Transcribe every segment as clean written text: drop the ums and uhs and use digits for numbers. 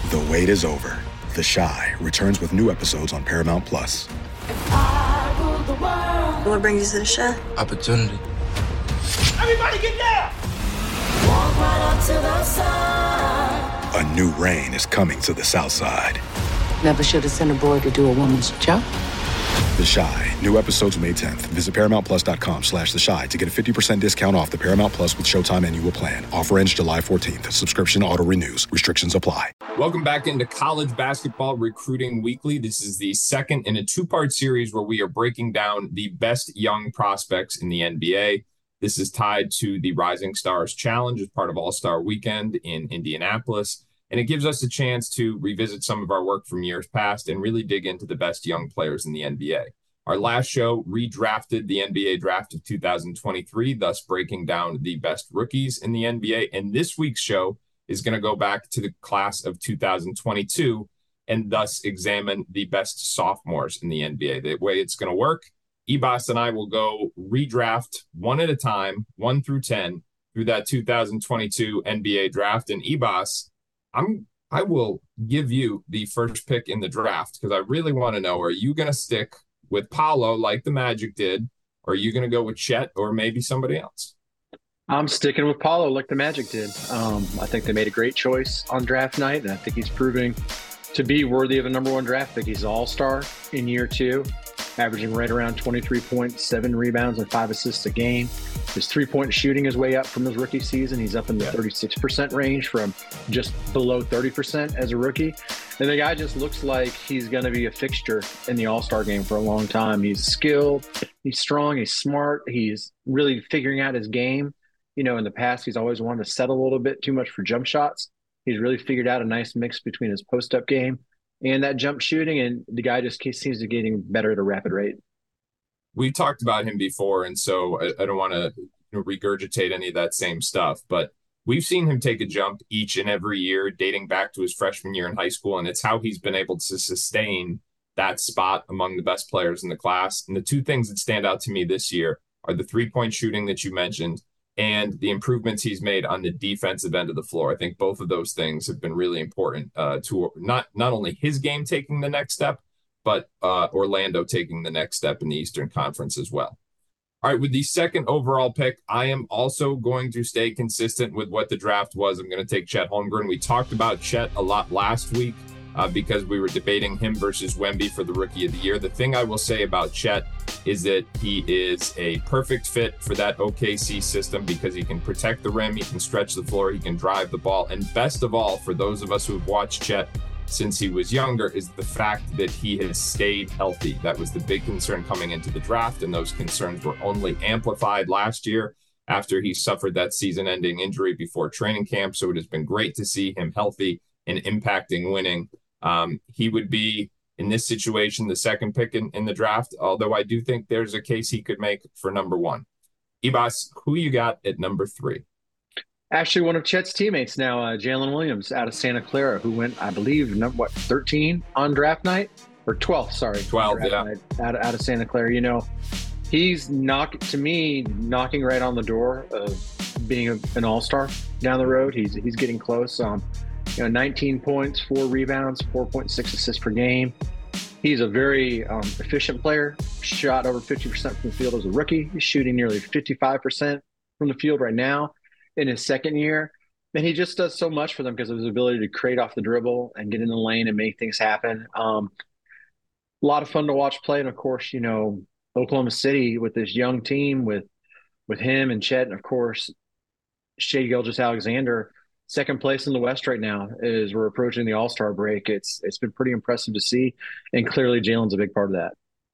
The wait is over. The Chi returns with new episodes on Paramount Plus. What brings you to the Chi? Opportunity. Everybody get down! Walk right up to the side. A new reign is coming to the South Side. Never should have sent a boy to do a woman's job. The Chi. New episodes May 10th. Visit ParamountPlus.com/The Chi to get a 50% discount off the Paramount Plus with Showtime annual plan. Offer ends July 14th. Subscription auto-renews. Restrictions apply. Welcome back into College Basketball Recruiting Weekly. This is the second in a two-part series where we are breaking down the best young prospects in the NBA. This is tied to the Rising Stars Challenge as part of All-Star Weekend in Indianapolis. And it gives us a chance to revisit some of our work from years past and really dig into the best young players in the NBA. Our last show redrafted the NBA draft of 2023, thus breaking down the best rookies in the NBA. And this week's show is going to go back to the class of 2022 and thus examine the best sophomores in the NBA. The way it's going to work, Ebas and I will go redraft one at a time, 1 through 10, through that 2022 NBA draft. And Ebas, I will give you the first pick in the draft because I really want to know, are you going to stick with Paolo like the Magic did, or are you going to go with Chet or maybe somebody else? I'm sticking with Paolo like the Magic did. I think they made a great choice on draft night, and I think he's proving to be worthy of a number one draft pick. He's an all-star in year two, averaging right around 23 points, 7 rebounds, and 5 assists a game. His three-point shooting is way up from his rookie season. He's up in the 36% range from just below 30% as a rookie. And the guy just looks like he's going to be a fixture in the All-Star game for a long time. He's skilled, he's strong, he's smart, he's really figuring out his game. You know, in the past, he's always wanted to settle a little bit too much for jump shots. He's really figured out a nice mix between his post-up game and that jump shooting, and the guy just seems to be getting better at a rapid rate. We talked about him before, and so I don't want to regurgitate any of that same stuff, but we've seen him take a jump each and every year dating back to his freshman year in high school, and it's how he's been able to sustain that spot among the best players in the class. And the two things that stand out to me this year are the three-point shooting that you mentioned and the improvements he's made on the defensive end of the floor. I think both of those things have been really important to not only his game taking the next step, but Orlando taking the next step in the Eastern Conference as well. All right, with the second overall pick, I am also going to stay consistent with what the draft was. I'm going to take Chet Holmgren. We talked about Chet a lot last week because we were debating him versus Wemby for the Rookie of the Year. The thing I will say about Chet is that he is a perfect fit for that OKC system because he can protect the rim, he can stretch the floor, he can drive the ball. And best of all, for those of us who have watched Chet since he was younger, is the fact that he has stayed healthy. That was the big concern coming into the draft, and those concerns were only amplified last year after he suffered that season-ending injury before training camp. So it has been great to see him healthy and impacting winning. He would be, in this situation, the second pick in the draft, although I do think there's a case he could make for number one. Ebas, who you got at number 3? Actually, one of Chet's teammates now, Jalen Williams out of Santa Clara, who went, I believe, 13 on draft night? Or 12th, sorry. 12, yeah. Night, out of Santa Clara. You know, he's knocking right on the door of being an all-star down the road. He's getting close. 19 points, 4 rebounds, 4.6 assists per game. He's a very efficient player, shot over 50% from the field as a rookie. He's shooting nearly 55% from the field right now in his second year. And he just does so much for them because of his ability to create off the dribble and get in the lane and make things happen. A lot of fun to watch play. And of course, Oklahoma City with this young team with him and Chet, and of course, Shai Gilgeous-Alexander, second place in the West right now as we're approaching the All-Star break. It's been pretty impressive to see, and clearly Jalen's a big part of that.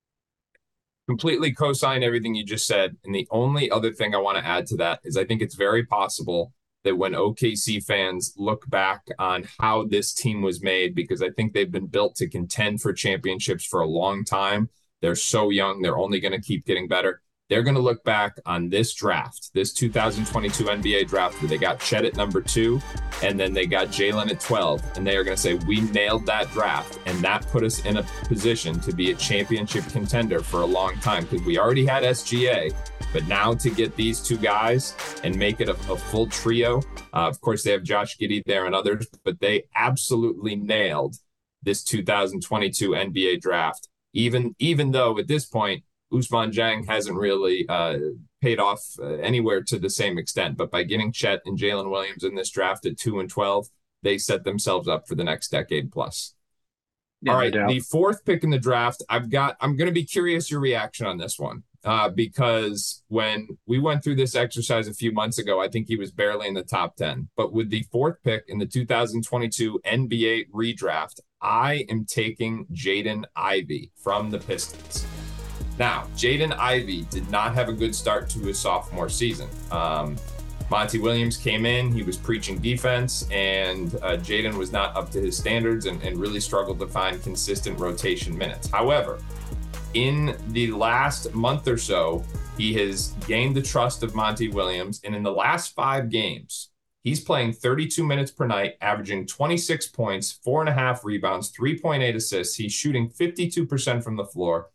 Completely co-sign everything you just said. And the only other thing I want to add to that is I think it's very possible that when OKC fans look back on how this team was made, because I think they've been built to contend for championships for a long time. They're so young. They're only going to keep getting better. They're going to look back on this draft, this 2022 NBA draft, where they got Chet at number 2, and then they got Jalen at 12. And they are going to say, we nailed that draft. And that put us in a position to be a championship contender for a long time, because we already had SGA, But now to get these two guys and make it a full trio, of course, they have Josh Giddey there and others, but they absolutely nailed this 2022 NBA draft. Even though at this point, Ousmane Dieng hasn't really paid off anywhere to the same extent. But by getting Chet and Jalen Williams in this draft at 2 and 12, they set themselves up for the next decade plus. Yeah, all right, the fourth pick in the draft, I'm going to be curious your reaction on this one. Because when we went through this exercise a few months ago, I think he was barely in the top 10. But with the fourth pick in the 2022 NBA redraft, I am taking Jaden Ivey from the Pistons. Now, Jaden Ivey did not have a good start to his sophomore season. Monty Williams came in, he was preaching defense, and Jaden was not up to his standards and really struggled to find consistent rotation minutes. However, in the last month or so, he has gained the trust of Monty Williams, and in the last 5 games, he's playing 32 minutes per night, averaging 26 points, 4.5 rebounds, 3.8 assists. He's shooting 52% from the floor,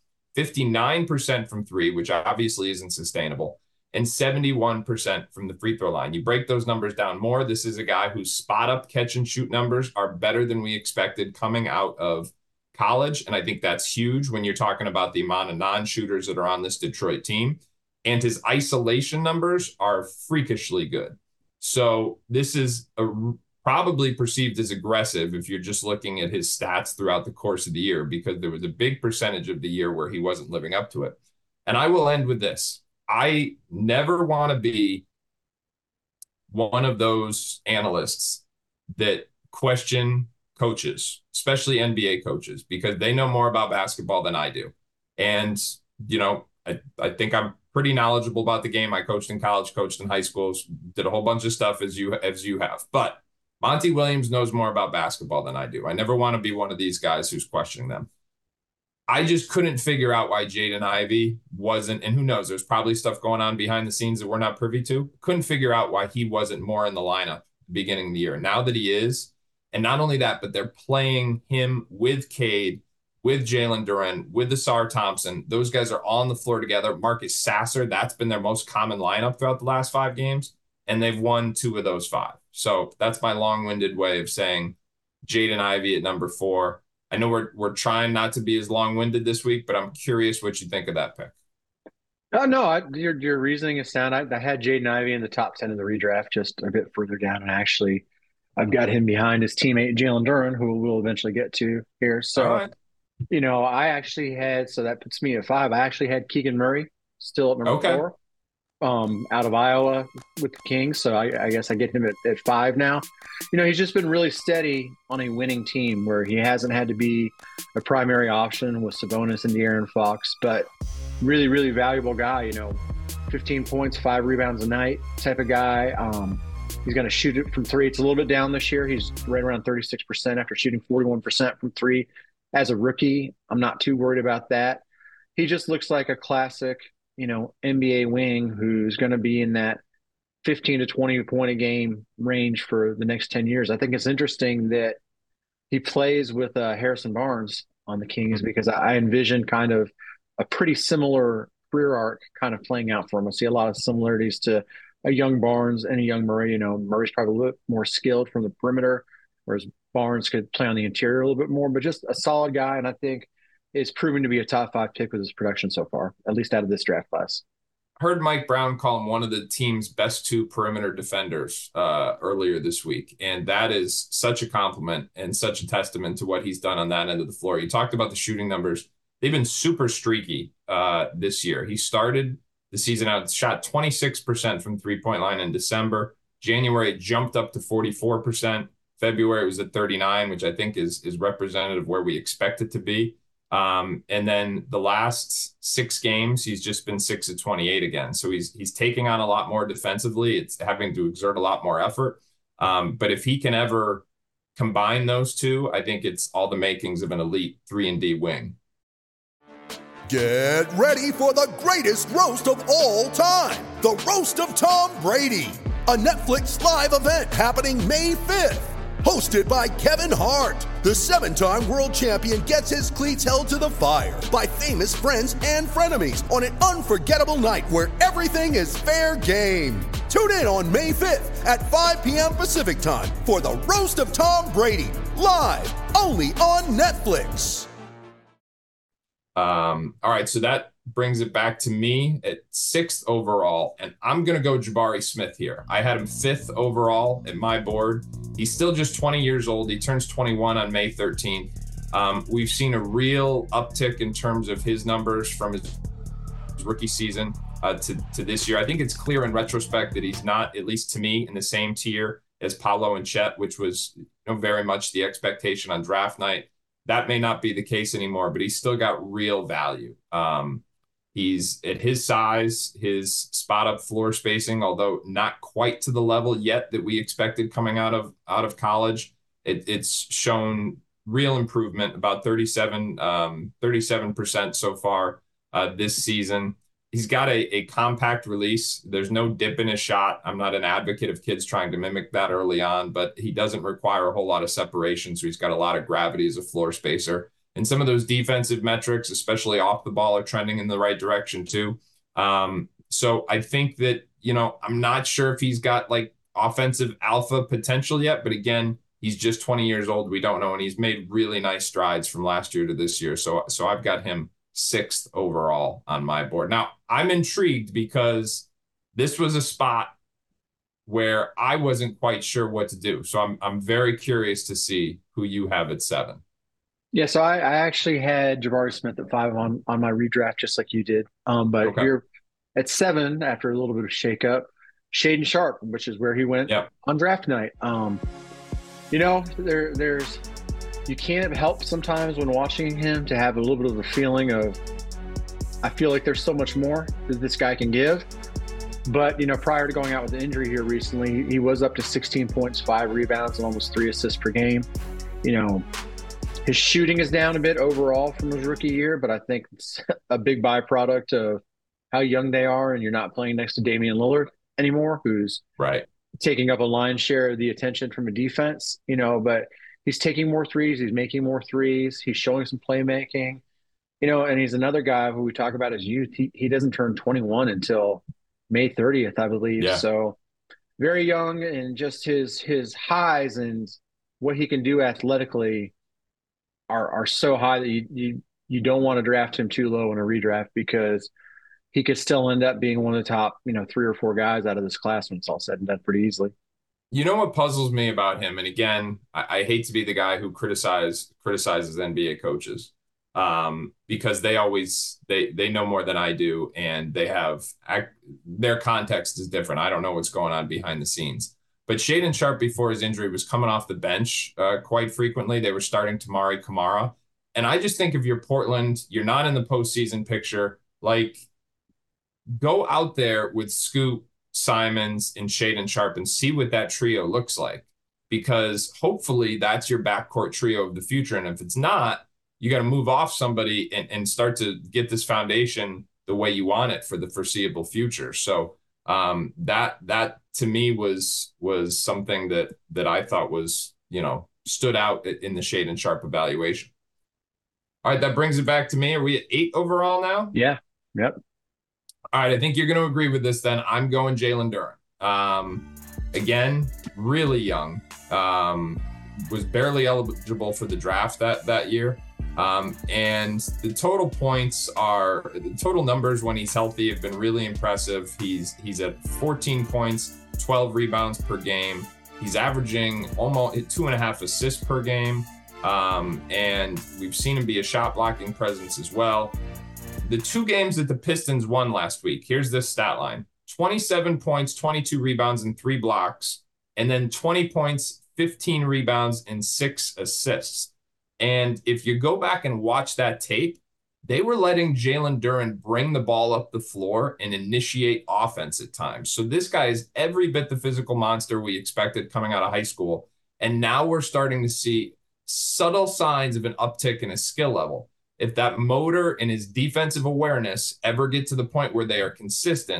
59% from 3, which obviously isn't sustainable, and 71% from the free throw line. You break those numbers down more, this is a guy whose spot-up catch-and-shoot numbers are better than we expected coming out of college, and I think that's huge when you're talking about the amount of non-shooters that are on this Detroit team. And his isolation numbers are freakishly good. So this is probably perceived as aggressive if you're just looking at his stats throughout the course of the year, because there was a big percentage of the year where he wasn't living up to it. And I will end with this. I never want to be one of those analysts that question coaches, especially NBA coaches, because they know more about basketball than I do. And, I think I'm pretty knowledgeable about the game. I coached in college, coached in high schools, did a whole bunch of stuff as you have. But Monty Williams knows more about basketball than I do. I never want to be one of these guys who's questioning them. I just couldn't figure out why Jaden Ivey wasn't, and who knows, there's probably stuff going on behind the scenes that we're not privy to. Couldn't figure out why he wasn't more in the lineup beginning of the year. Now that he is, and not only that, but they're playing him with Cade, with Jalen Duren, with Asar Thompson. Those guys are all on the floor together. Marcus Sasser, that's been their most common lineup throughout the last 5 games, and they've won 2 of those 5. So that's my long-winded way of saying Jaden Ivey at number 4. I know we're trying not to be as long-winded this week, but I'm curious what you think of that pick. Oh, no, your reasoning is sound. I had Jaden Ivey in the top 10 in the redraft, just a bit further down, and actually I've got him behind his teammate Jalen Duren, who we'll eventually get to here. So, right. I actually had, so that puts me at 5. I actually had Keegan Murray still at number 4, out of Iowa with the Kings. So I guess I get him at 5 now. He's just been really steady on a winning team where he hasn't had to be a primary option with Sabonis and De'Aaron Fox, but really, really valuable guy, 15 points, 5 rebounds a night type of guy. He's going to shoot it from 3. It's a little bit down this year. He's right around 36% after shooting 41% from 3 as a rookie. I'm not too worried about that. He just looks like a classic, NBA wing who's going to be in that 15 to 20 point a game range for the next 10 years. I think it's interesting that he plays with Harrison Barnes on the Kings, because I envision kind of a pretty similar career arc kind of playing out for him. I see a lot of similarities to a young Barnes and a young Murray. Murray's probably a little bit more skilled from the perimeter, whereas Barnes could play on the interior a little bit more, but just a solid guy. And I think is proven to be a top 5 pick with his production so far, at least out of this draft class. Heard Mike Brown call him one of the team's best 2 perimeter defenders earlier this week. And that is such a compliment and such a testament to what he's done on that end of the floor. You talked about the shooting numbers. They've been super streaky this year. He started the season out, shot 26% from 3-point line in December. January jumped up to 44%. February was at 39, which I think is representative of where we expect it to be. And then the last 6 games, he's just been 6 of 28 again. So he's taking on a lot more defensively. It's having to exert a lot more effort. But if he can ever combine those two, I think it's all the makings of an elite 3-and-D wing. Get ready for the greatest roast of all time, the Roast of Tom Brady, a Netflix live event happening May 5th. Hosted by Kevin Hart, the 7-time world champion gets his cleats held to the fire by famous friends and frenemies on an unforgettable night where everything is fair game. Tune in on May 5th at 5 p.m. Pacific time for the Roast of Tom Brady, live only on Netflix. All right, so that brings it back to me at 6th overall, and I'm going to go Jabari Smith here. I had him 5th overall at my board. He's still just 20 years old. He turns 21 on May 13th. We've seen a real uptick in terms of his numbers from his rookie season to this year. I think it's clear in retrospect that he's not, at least to me, in the same tier as Paolo and Chet, which was very much the expectation on draft night. That may not be the case anymore, but he's still got real value. He's at his size, his spot up floor spacing, although not quite to the level yet that we expected coming out of college. It's shown real improvement, about 37% so far this season. He's got a compact release. There's no dip in his shot. I'm not an advocate of kids trying to mimic that early on, but he doesn't require a whole lot of separation, so he's got a lot of gravity as a floor spacer. And some of those defensive metrics, especially off the ball, are trending in the right direction too. So I think that, I'm not sure if he's got like offensive alpha potential yet, but again, he's just 20 years old. We don't know, and he's made really nice strides from last year to this year. So I've got him 6th overall on my board. Now, I'm intrigued because this was a spot where I wasn't quite sure what to do. So I'm very curious to see who you have at 7. Yeah, so I actually had Jabari Smith at 5 on my redraft, just like you did. But Okay. You're at 7 after a little bit of shakeup. Shaedon Sharpe, which is where he went on draft night. There's you can't help sometimes when watching him to have a little bit of a feeling of, I feel like there's so much more that this guy can give. But, prior to going out with the injury here recently, he was up to 16 points, 5 rebounds, and almost 3 assists per game. His shooting is down a bit overall from his rookie year, but I think it's a big byproduct of how young they are, and you're not playing next to Damian Lillard anymore, who's taking up a lion's share of the attention from a defense, but he's taking more threes. He's making more threes. He's showing some playmaking, and he's another guy who we talk about his youth. He doesn't turn 21 until May 30th, I believe. Yeah. So very young, and just his highs and what he can do athletically are so high that you don't want to draft him too low in a redraft, because he could still end up being one of the top, 3 or 4 guys out of this class when it's all said and done pretty easily. You know what puzzles me about him, and again, I hate to be the guy who criticizes NBA coaches, because they always they know more than I do, and their context is different. I don't know what's going on behind the scenes. But Shaedon Sharpe, before his injury, was coming off the bench quite frequently. They were starting Tamari Kamara. And I just think if you're Portland, you're not in the postseason picture, go out there with Scoot, Simons, and Shaedon Sharpe and see what that trio looks like. Because hopefully that's your backcourt trio of the future. And if it's not, you got to move off somebody and start to get this foundation the way you want it for the foreseeable future. So that to me was something that I thought was, stood out in the Shaedon Sharpe evaluation. All right, that brings it back to me. Are we at 8 overall now? Yeah. Yep. All right, I think you're going to agree with this then. I'm going Jalen Duren. Again, really young. Was barely eligible for the draft that year. And the total total numbers when he's healthy have been really impressive. He's at 14 points, 12 rebounds per game. He's averaging almost 2.5 assists per game. And we've seen him be a shot blocking presence as well. The 2 games that the Pistons won last week, here's this stat line: 27 points, 22 rebounds, and 3 blocks. And then 20 points, 15 rebounds, and 6 assists. And if you go back and watch that tape, they were letting Jalen Duren bring the ball up the floor and initiate offense at times. So this guy is every bit the physical monster we expected coming out of high school. And now we're starting to see subtle signs of an uptick in his skill level. If that motor and his defensive awareness ever get to the point where they are consistent,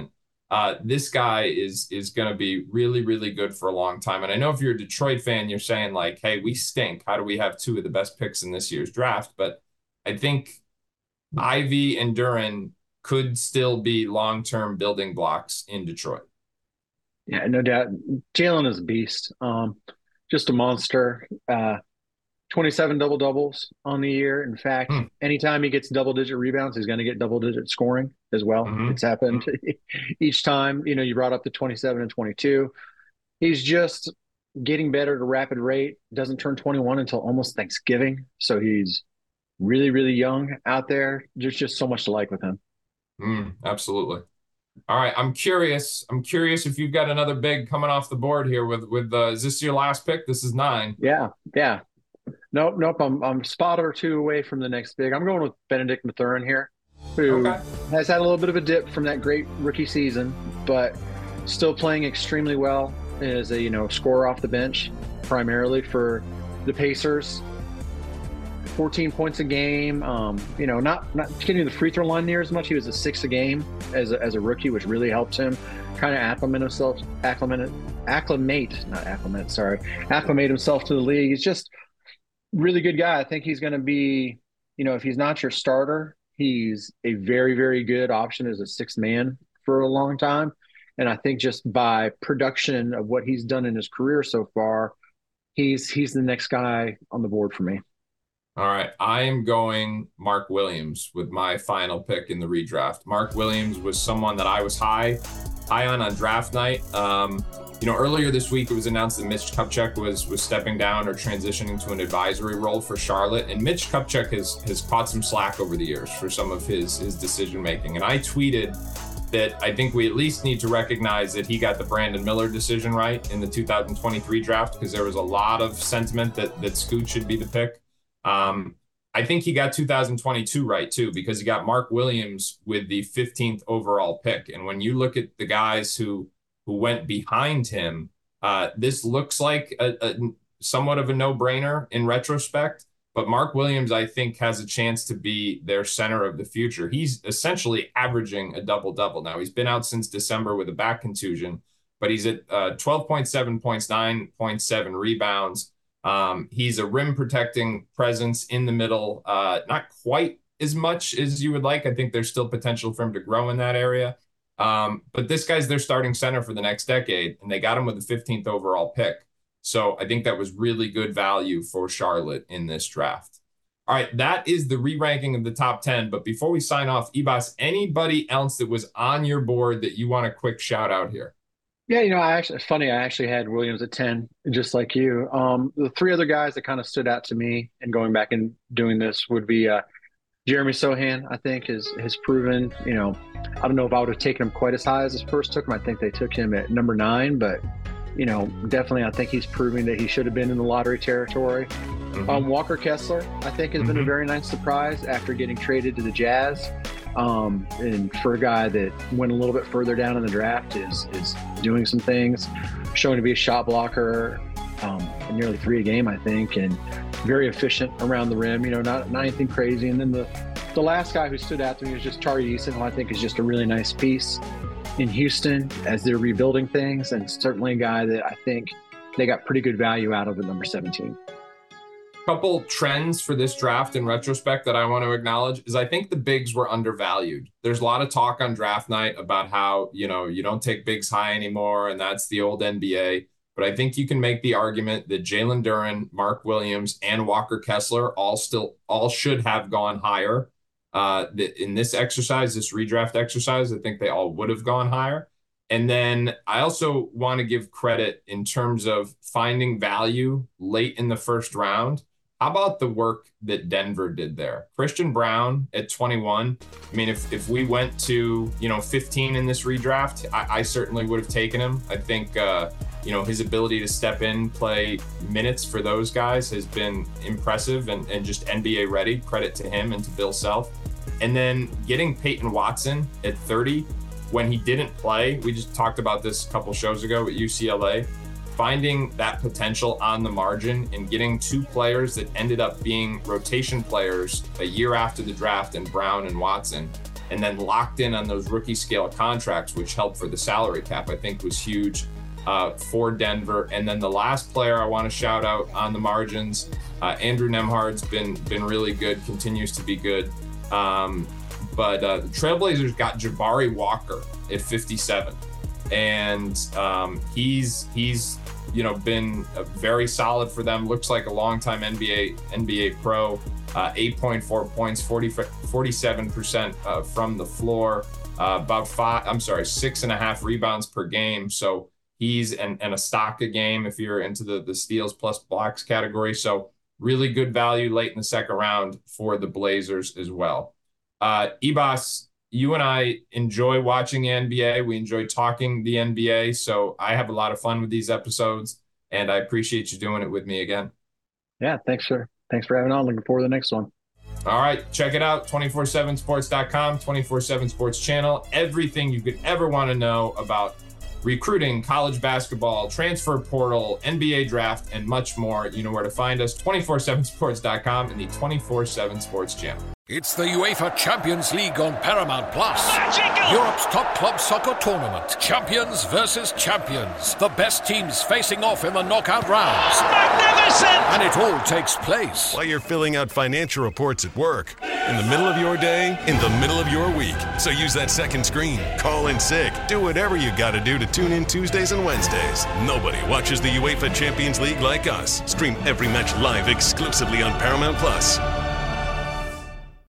This guy is going to be really, really good for a long time. And I know if you're a Detroit fan, you're saying like, hey, we stink. How do we have two of the best picks in this year's draft? But I think Ivy and Duren could still be long-term building blocks in Detroit. Yeah, no doubt. Jalen is a beast. Just a monster. 27 double-doubles on the year. In fact, anytime he gets double-digit rebounds, he's going to get double-digit scoring as well. It's happened each time. You know, you brought up the 27 and 22. He's just getting better at a rapid rate. Doesn't turn 21 until almost Thanksgiving. So he's really, really young out there. There's just so much to like with him. Absolutely. All right. I'm curious if you've got another big coming off the board here with is this your last pick? This is 9. Yeah. Nope. I'm a spot or two away from the next big. I'm going with Benedict Mathurin here, who has had a little bit of a dip from that great rookie season, but still playing extremely well as a scorer off the bench, primarily for the Pacers. 14 points a game. Not getting to the free throw line near as much. He was a 6 a game as a rookie, which really helped him kind of acclimate himself to the league. He's just really good guy. I think he's going to be, if he's not your starter, he's a very, very good option as a 6th man for a long time. And I think just by production of what he's done in his career so far, he's the next guy on the board for me. All right. I am going Mark Williams with my final pick in the redraft. Mark Williams was someone that I was high on draft night. Earlier this week, it was announced that Mitch Kupchak was stepping down or transitioning to an advisory role for Charlotte. And Mitch Kupchak has caught some slack over the years for some of his decision-making. And I tweeted that I think we at least need to recognize that he got the Brandon Miller decision right in the 2023 draft, because there was a lot of sentiment that Scoot should be the pick. I think he got 2022 right too, because he got Mark Williams with the 15th overall pick. And when you look at the guys who went behind him, this looks like a somewhat of a no-brainer in retrospect. But Mark Williams, I think, has a chance to be their center of the future. He's essentially averaging a double-double now. He's been out since December with a back contusion, but he's at 12.7 points, 9.7 rebounds. He's a rim protecting presence in the middle, not quite as much as you would like. I think there's still potential for him to grow in that area. But this guy's their starting center for the next decade, and they got him with the 15th overall pick. So I think that was really good value for Charlotte in this draft. All right, that is the re-ranking of the top 10. But before we sign off, Ebas, anybody else that was on your board that you want a quick shout out here? Yeah, I actually had Williams at 10, just like you. The 3 other guys that kind of stood out to me and going back and doing this would be Jeremy Sohan. I think has proven, I don't know if I would have taken him quite as high as his first took him. I think they took him at number 9, but, definitely I think he's proving that he should have been in the lottery territory. Walker Kessler, I think, has been a very nice surprise after getting traded to the Jazz. And for a guy that went a little bit further down in the draft is doing some things, showing to be a shot blocker, at nearly 3 a game, I think, and very efficient around the rim, not anything crazy. And then the last guy who stood out to me was just Tari Eason, who I think is just a really nice piece in Houston as they're rebuilding things, and certainly a guy that I think they got pretty good value out of at number 17. Couple trends for this draft in retrospect that I want to acknowledge is I think the bigs were undervalued. There's a lot of talk on draft night about how, you don't take bigs high anymore, and that's the old NBA. But I think you can make the argument that Jalen Duren, Mark Williams, and Walker Kessler all should have gone higher. In this exercise, this redraft exercise, I think they all would have gone higher. And then I also want to give credit in terms of finding value late in the first round. How about the work that Denver did there? Christian Braun at 21. I mean, if we went to, 15 in this redraft, I certainly would have taken him. I think, his ability to step in, play minutes for those guys has been impressive and just NBA ready. Credit to him and to Bill Self. And then getting Peyton Watson at 30 when he didn't play. We just talked about this a couple shows ago at UCLA. Finding that potential on the margin and getting 2 players that ended up being rotation players a year after the draft in Brown and Watson. and then locked in on those rookie scale contracts, which helped for the salary cap, I think was huge for Denver. And then the last player I want to shout out on the margins, Andrew Nembhard's been really good, continues to be good. But the Trailblazers got Jabari Walker at 57, and he's been very solid for them. Looks like a longtime NBA pro. 8.4 points, 47% from the floor, about 6.5 rebounds per game. So he's and a stock a game if you're into the steals plus blocks category. So really good value late in the second round for the Blazers as well. Ebas, you and I enjoy watching the NBA. We enjoy talking the NBA. So I have a lot of fun with these episodes, and I appreciate you doing it with me again. Yeah, thanks, sir. Thanks for having on. Looking forward to the next one. All right, check it out, 247sports.com, 247 Sports channel. Everything you could ever want to know about recruiting, college basketball, transfer portal, NBA draft, and much more. You know where to find us, 247sports.com and the 247 Sports channel. It's the UEFA Champions League on Paramount Plus. Europe's top club soccer tournament. Champions versus champions. The best teams facing off in the knockout rounds. Magnificent! And it all takes place while you're filling out financial reports at work, in the middle of your day, in the middle of your week. So use that second screen. Call in sick. Do whatever you got to do to tune in Tuesdays and Wednesdays. Nobody watches the UEFA Champions League like us. Stream every match live exclusively on Paramount Plus.